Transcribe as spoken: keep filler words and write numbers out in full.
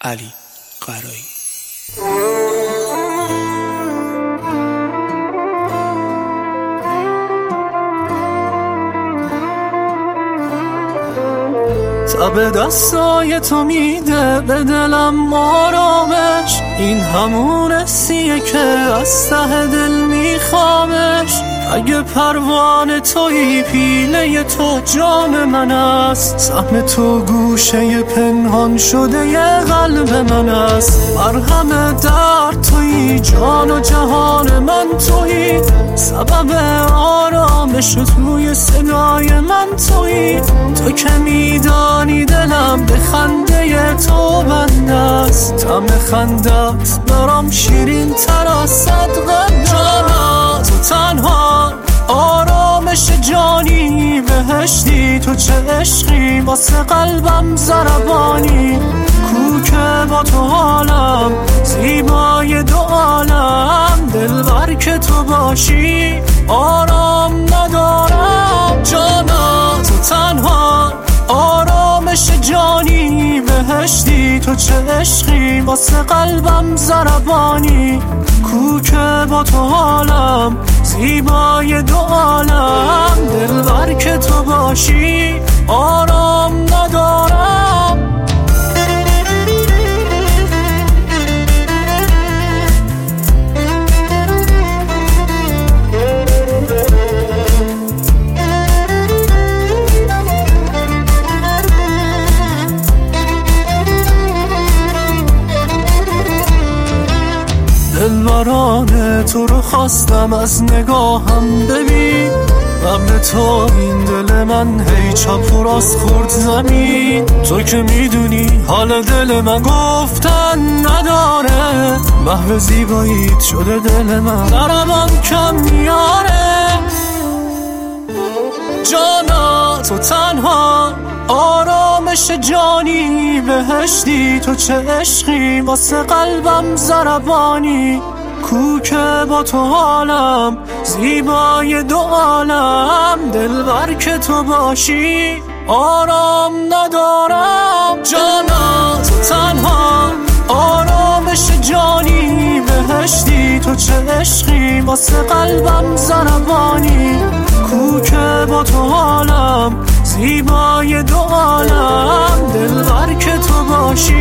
علی قرایی. تب دستای تو میده به دلم آرامش، این همون حسیه که از ته دل میخوامش. اگه پروانه تویی پیله تو جان من است، سهم تو گوشه پنهان شده ی قلب من است. مرهم درد تویی، جان و جهان من تویی، سبب آرامش توی صدای من تویی. تو که میدانی دلم به خنده تو بنده است، طعم خندت برام شیرین تر از صد قند. جانا تو تنها آرامش جانی، بهشتی تو چه عشقی واسه قلبم ضربانی. کو که با تو حالم زیبای دو عالم، دلبر که تو باشی آرام ندارم. جانا تو تنها آرامش جانی، بهشتی تو چه عشقی واسه قلبم ضربانی. کو که با تو حالم زیبای دو عالم، دلبر که تو باشی آرام ندارم. دلبرانه تو رو خواستم از نگاهم ببین، قبل تو این دل من هی چپ و راست خورد زمین. تو که میدونی حال دل من گفتن نداره، محو زیباییت شده دل من ضربان کم میاره. جانا تو تنها آرامش جانی، بهشتی تو چه عشقی واسه قلبم ضربانی. کو که با تو حالم زیبای دو عالم، دلبر که تو باشی آرام ندارم. جانا تو تنها آرامش جانی، بهشتی تو چه عشقی واسه قلبم ضربانی. کو که با تو حالم زیبای دو عالم، دلبر که تو باشی